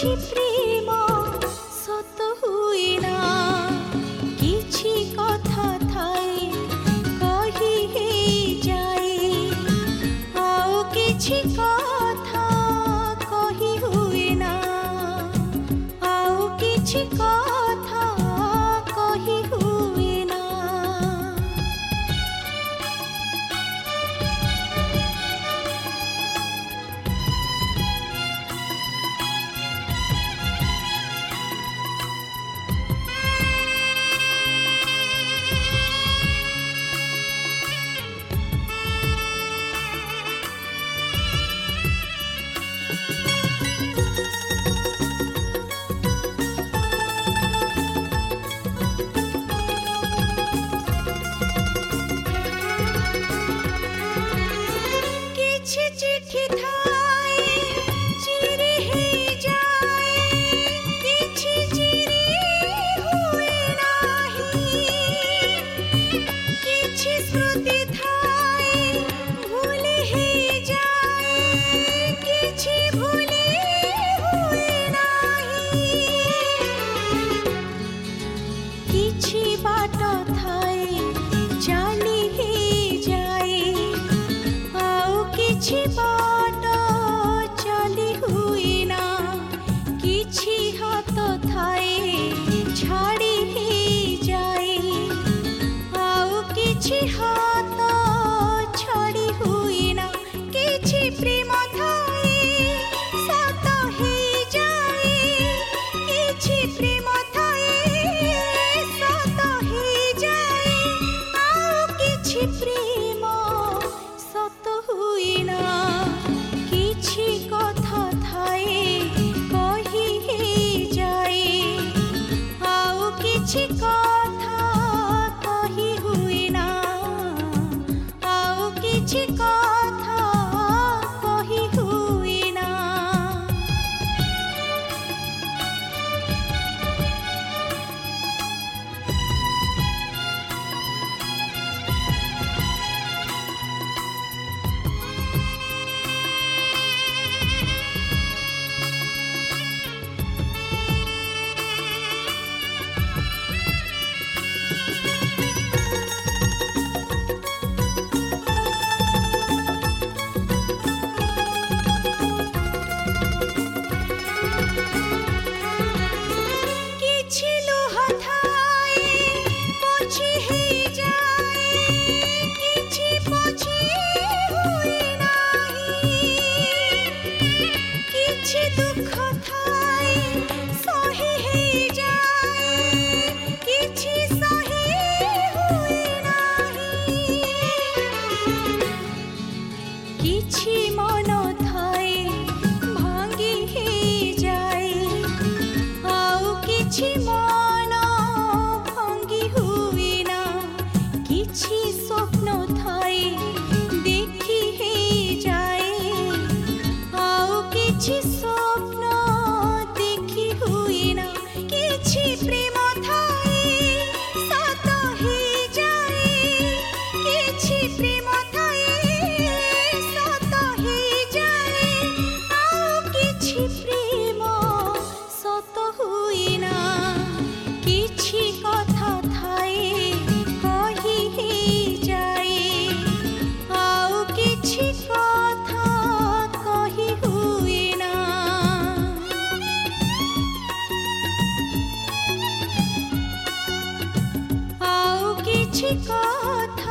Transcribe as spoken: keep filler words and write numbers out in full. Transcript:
किछि प्रेम सत हुए ना किछि कथा थाए कही हे जाए आओ किछि कथा कही हुए ना आओ किछि कथा कही हुए ना। चिट्ठी थाए चिरी ही जाए किछि चिरी हुए नाही किछि स्मृति थाए भूली ही जाए किछि भूली हुए नाही किछि बाट थाए चली ही जाए किछि बाट चली हुई ना किछि हाथ थाए छाड़ी ही जाए आओ किछि हाथ छाड़ी हुई ना किछि प्रेम थाए सत ही जाए किछि प्रेम थाए सत ही जाए आओ किछि प्रेम सत हुई ना किछि कथा थाए कही हे जाए आओ किछि कथा कही हुए ना आओ किछि कथा कही हुए ना। किछि मन थाए भांगी ही जाए आओ किछि मन भांगी हुए ना किछि स्वप्न थाए देखी ही जाए आओ किछि स्वप्न देखी हुए ना किछि प्रेम थाए सत ही जाए किछि प्रेम प्रेम सत हुए ना किछि कथा थाए कही हे जाए आओ किछि कथा कही हुए ना। आओ किछि कथा